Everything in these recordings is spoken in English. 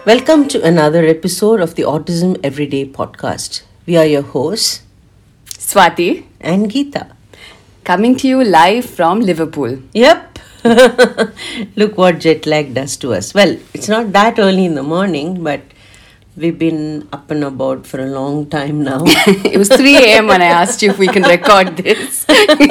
Welcome to another episode of the Autism Everyday podcast. We are your hosts, Swati, and Geeta. coming to you live from Liverpool. Yep. Look what jet lag does to us. Well, it's not that early in the morning, but we've been up and about for a long time now. It was 3 a.m. when I asked you if we can record this.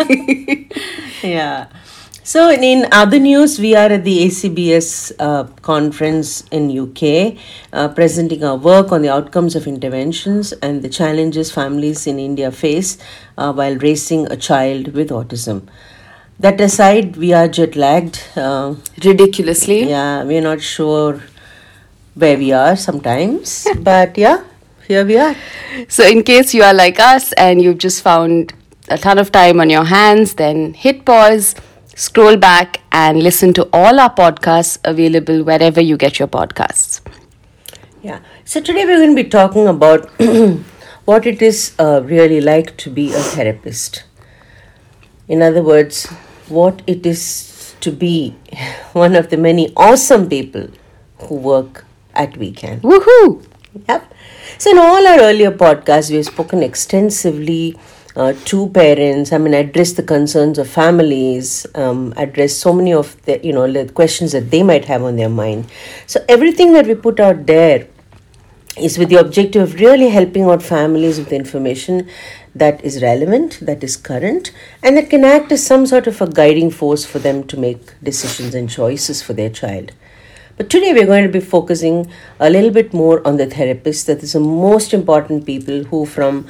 Yeah. So in other news, we are at the ACBS conference in UK, presenting our work on the outcomes of interventions and the challenges families in India face while raising a child with autism. That aside, we are jet lagged. Ridiculously. Yeah, we're not sure where we are sometimes, but yeah, here we are. So, in case you are like us and you've just found a ton of time on your hands, then hit pause, scroll back, and listen to all our podcasts available wherever you get your podcasts. Yeah. So today we're going to be talking about what it is really like to be a therapist. In other words, what it is to be one of the many awesome people who work at Weekend. Woohoo! Yep. So in all our earlier podcasts, we have spoken extensively to parents. Address the concerns of families, address so many of the questions that they might have on their mind. So everything that we put out there is with the objective of really helping out families with information that is relevant, that is current, and that can act as some sort of a guiding force for them to make decisions and choices for their child. But today we're going to be focusing a little bit more on the therapists, that is the most important people who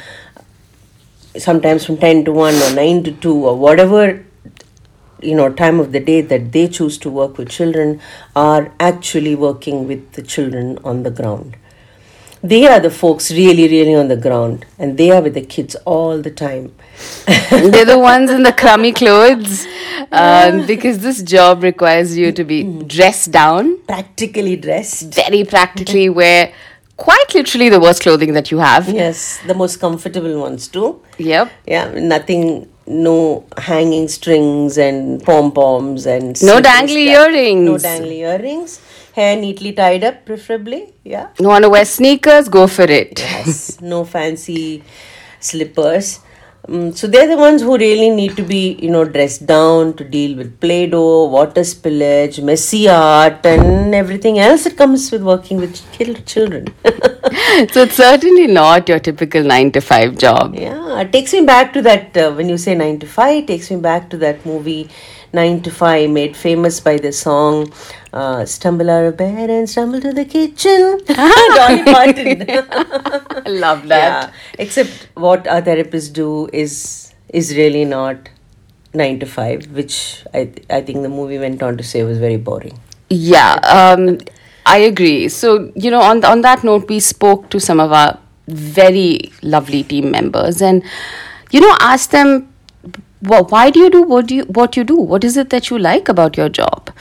sometimes from 10 to 1 or 9 to 2 or whatever time of the day that they choose to work with children are actually working with the children on the ground. They are the folks really on the ground, and they are with the kids all the time. They're the ones in the crummy clothes because this job requires you to be dressed down, Practically dressed. very practically wear quite literally the worst clothing that you have. Yes, the most comfortable ones too. Yep. Yeah, nothing, no hanging strings and pom-poms and No slippery dangly stuff. earrings. No dangly earrings. Hair neatly tied up, preferably. Yeah. You want to wear sneakers? Go for it. Yes. No fancy slippers. So they're the ones who really need to be, dressed down to deal with Play-Doh, water spillage, messy art, and everything else that comes with working with children. So it's certainly not your typical 9 to 5 job. Yeah, it takes me back to that, when you say 9 to 5, it takes me back to that movie 9 to 5, made famous by the song Stumble Out of Bed and Stumble to the Kitchen. Dolly Parton. I love that. Yeah, except what our therapists do is really not 9 to 5, which I think the movie went on to say was very boring. Yeah, I agree. So, on that note, we spoke to some of our very lovely team members and, asked them, well, why do you do what you do? What is it that you like about your job?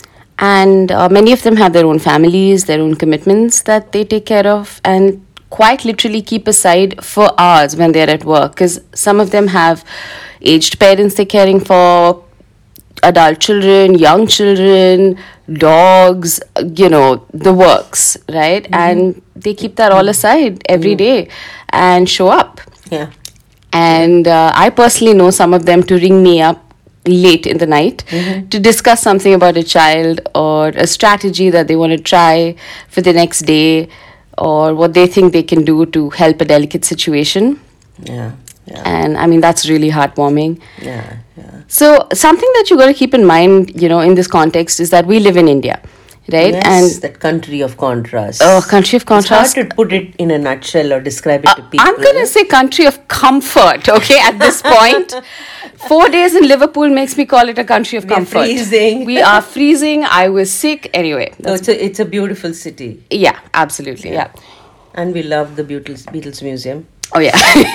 And many of them have their own families, their own commitments that they take care of and quite literally keep aside for hours when they're at work. Because some of them have aged parents they're caring for, adult children, young children, dogs, the works, right? Mm-hmm. And they keep that all aside every day and show up. Yeah. And I personally know some of them to ring me up late in the night to discuss something about a child or a strategy that they want to try for the next day or what they think they can do to help a delicate situation. Yeah. And that's really heartwarming. Yeah. So something that you got to keep in mind, in this context is that we live in India. Right? Yes, and that country of contrast. Oh, country of contrast. It's hard to put it in a nutshell or describe it to people. I'm going to say country of comfort, okay, at this point. 4 days in Liverpool makes me call it a country of comfort. Freezing. We are freezing. I was sick. Anyway. No, it's a beautiful city. Yeah, absolutely. Yeah. And we love the Beatles Museum. Oh, yeah.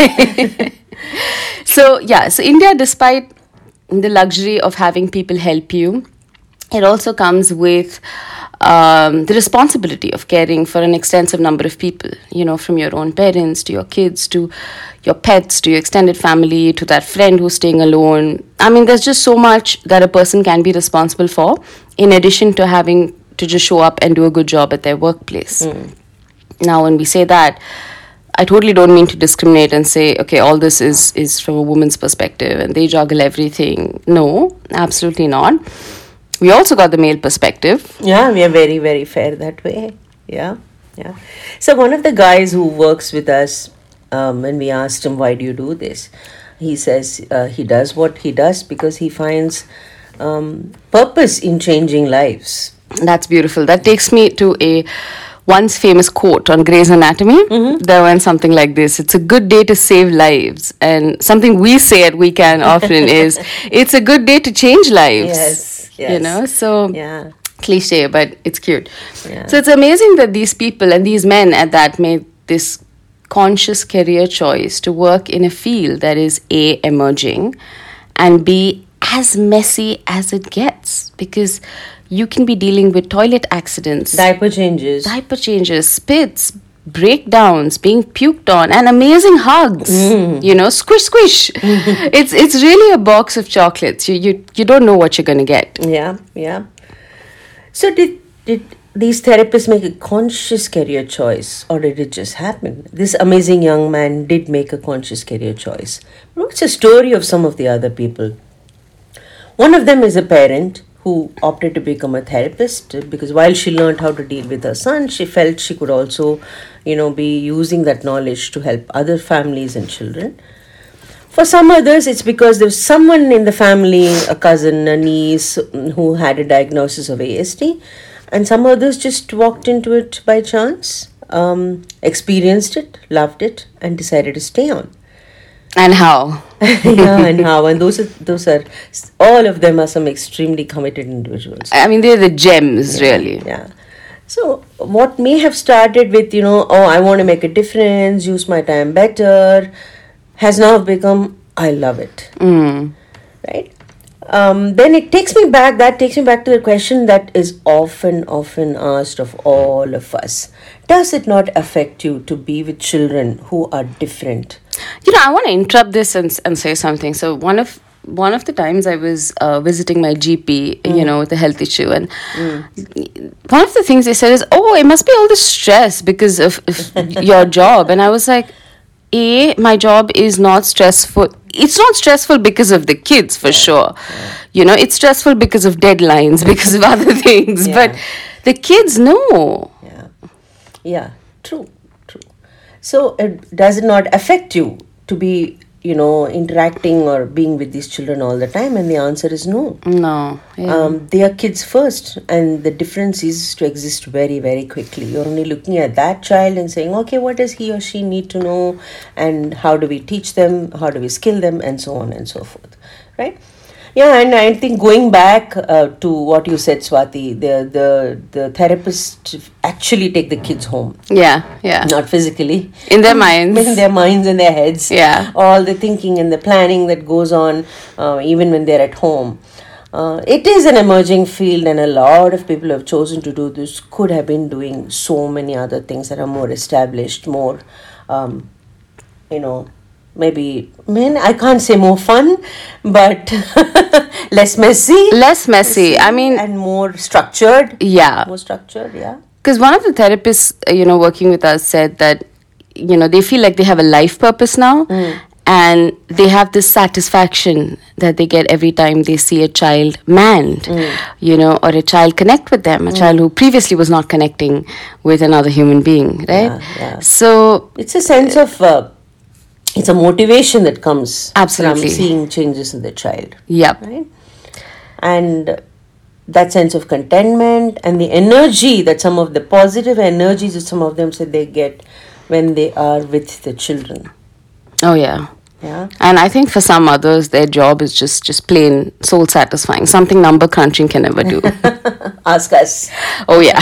So India, despite the luxury of having people help you, it also comes with the responsibility of caring for an extensive number of people, from your own parents to your kids to your pets to your extended family to that friend who's staying alone. There's just so much that a person can be responsible for in addition to having to just show up and do a good job at their workplace. Now, when we say that, I totally don't mean to discriminate and say, okay, all this is from a woman's perspective and they juggle everything. No, absolutely not. We also got the male perspective. Yeah, we are very, very fair that way. Yeah, yeah. So one of the guys who works with us, when we asked him, why do you do this? He says he does what he does because he finds purpose in changing lives. That's beautiful. That takes me to a once famous quote on Grey's Anatomy. There went something like this: "It's a good day to save lives." And something we say at We Can often is, "It's a good day to change lives." Yes. You know, so Yeah. cliche, but it's cute. Yeah. So it's amazing that these people and these men at that made this conscious career choice to work in a field that is A, emerging, and B, as messy as it gets, because you can be dealing with toilet accidents, Diaper changes. spits, breakdowns, being puked on, and amazing hugs. You know, squish, squish. It's really a box of chocolates. You don't know what you're going to get. Yeah, yeah. So did these therapists make a conscious career choice, or did it just happen? This amazing young man did make a conscious career choice. What's the story of some of the other people? One of them is a parent who opted to become a therapist because while she learned how to deal with her son, she felt she could also, be using that knowledge to help other families and children. For some others, it's because there's someone in the family, a cousin, a niece, who had a diagnosis of ASD, and some others just walked into it by chance, experienced it, loved it, and decided to stay on. And how? Yeah, and how? And those are all of them are some extremely committed individuals. I mean, they're the gems, really. Yeah. So what may have started with, I want to make a difference, use my time better, has now become, I love it. Right? Then that takes me back to the question that is often asked of all of us. Does it not affect you to be with children who are different? I want to interrupt this and say something. So one of the times I was visiting my GP, with a health issue, and one of the things they said is, "Oh, it must be all the stress because of your job." And I was like, my job is not stressful. It's not stressful because of the kids, for sure. It's stressful because of deadlines, because of other things. Yeah. But the kids know. Yeah, true. So does it not affect you to be, interacting or being with these children all the time? And the answer is no. No. Yeah. They are kids first, and the difference is to exist very, very quickly. You're only looking at that child and saying, okay, what does he or she need to know, and how do we teach them, how do we skill them, and so on and so forth, right? Yeah, and I think going back to what you said, Swati, the therapists actually take the kids home. Yeah. Not physically. In their minds. In their minds and their heads. Yeah. All the thinking and the planning that goes on even when they're at home. It is an emerging field, and a lot of people have chosen to do this, could have been doing so many other things that are more established, more, maybe, I can't say more fun, but less messy. Less messy. I mean... And more structured. Yeah. More structured, yeah. Because one of the therapists, working with us said that, they feel like they have a life purpose now. And they have this satisfaction that they get every time they see a child manned, or a child connect with them, a child who previously was not connecting with another human being, right? Yeah. So... It's a sense of... it's a motivation that comes Absolutely. from seeing changes in the child. Yep. Right? And that sense of contentment and the energy that some of the positive energies that some of them said they get when they are with the children. Oh, yeah. Yeah. And I think for some others, their job is just plain soul satisfying, something number crunching can never do. Ask us. Oh, yeah.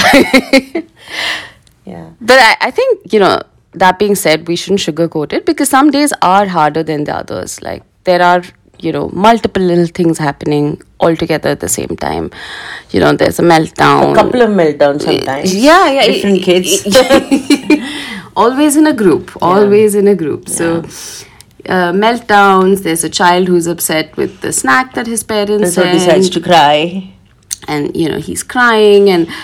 Yeah. But I think, that being said, we shouldn't sugarcoat it because some days are harder than the others. Like there are, multiple little things happening all together at the same time. There's a meltdown. A couple of meltdowns sometimes. Yeah. Different kids. Always in a group. So meltdowns, there's a child who's upset with the snack that his parents So decides to cry. And, he's crying and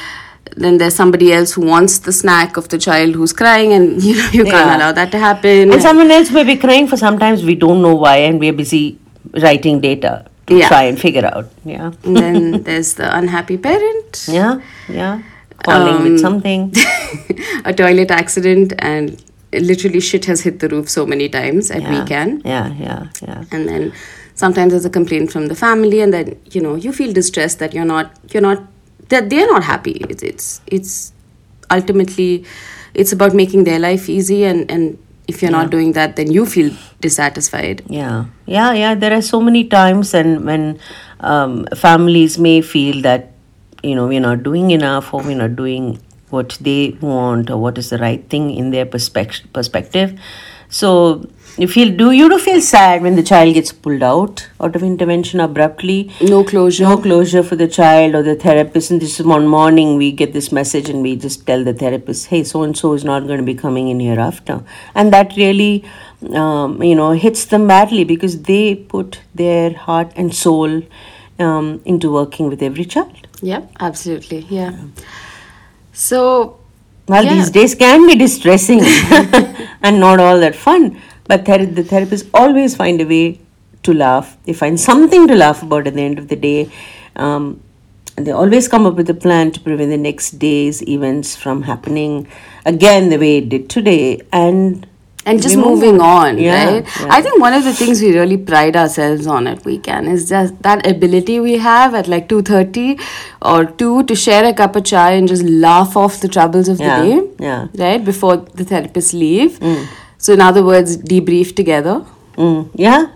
then there's somebody else who wants the snack of the child who's crying, and you can't Yeah. allow that to happen. And someone else may be crying for sometimes we don't know why, and we're busy writing data to Yeah. try and figure out. Yeah. And then there's the unhappy parent. Yeah. Falling with something. A toilet accident, and literally shit has hit the roof so many times at weekend. Yeah. And then sometimes there's a complaint from the family, and then you feel distressed that you're not that they're not happy. It's ultimately it's about making their life easy, and if you're not doing that, then you feel dissatisfied. Yeah. There are so many times, and when families may feel that we're not doing enough, or we're not doing what they want, or what is the right thing in their perspective. So you do feel sad when the child gets pulled out of intervention abruptly. No closure For the child or the therapist. And this is one morning we get this message, and we just tell the therapist, hey, so and so is not going to be coming in hereafter. And that really hits them badly, because they put their heart and soul into working with every child. Yep, absolutely. Yeah. So These days can be distressing and not all that fun, but the therapists always find a way to laugh. They find something to laugh about at the end of the day, and they always come up with a plan to prevent the next day's events from happening again the way it did today, and just moving on, right? Yeah. I think one of the things we really pride ourselves on at Weekend is just that ability we have at like 2:30 or 2 to share a cup of chai and just laugh off the troubles of the day, right? Before the therapists leave. So in other words, debrief together. Yeah.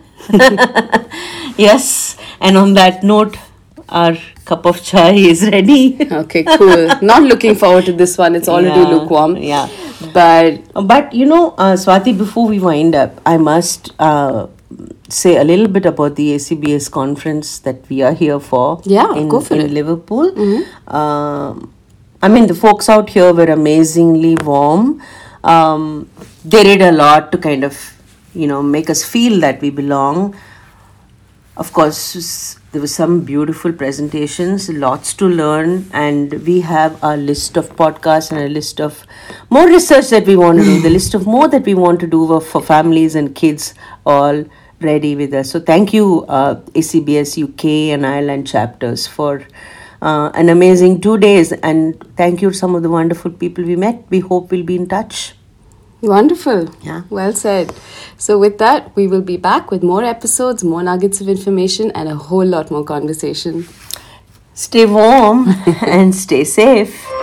Yes. And on that note, our cup of chai is ready. Okay, cool. Not looking forward to this one. It's already lukewarm. Yeah. But Swati, before we wind up, I must say a little bit about the ACBS conference that we are here for. Yeah, go for it. In Liverpool. The folks out here were amazingly warm. They did a lot to kind of, make us feel that we belong. Of course, there were some beautiful presentations, lots to learn, and we have a list of podcasts and a list of more research that we want to do, the list of more that we want to do for families and kids all ready with us. So thank you, ACBS UK and Ireland chapters, for an amazing 2 days, and thank you to some of the wonderful people we met. We hope we'll be in touch. Wonderful. Yeah. Well said. So with that, we will be back with more episodes, more nuggets of information, and a whole lot more conversation. Stay warm and stay safe.